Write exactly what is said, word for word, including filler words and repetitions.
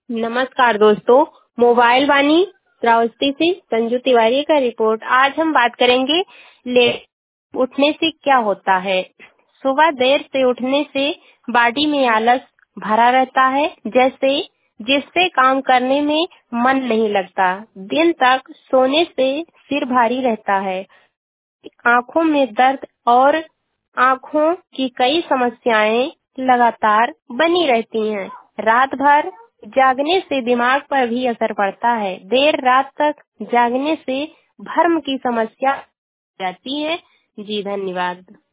नमस्कार दोस्तों, मोबाइल वाणी श्रावस्ती से संजू तिवारी का रिपोर्ट। आज हम बात करेंगे लेट उठने से क्या होता है। सुबह देर से उठने से बॉडी में आलस भरा रहता है, जैसे जिससे काम करने में मन नहीं लगता। दिन तक सोने से सिर भारी रहता है, आंखों में दर्द और आंखों की कई समस्याएं लगातार बनी रहती हैं। रात भर जागने से दिमाग पर भी असर पड़ता है। देर रात तक जागने से भ्रम की समस्या जाती है। जी धन्यवाद।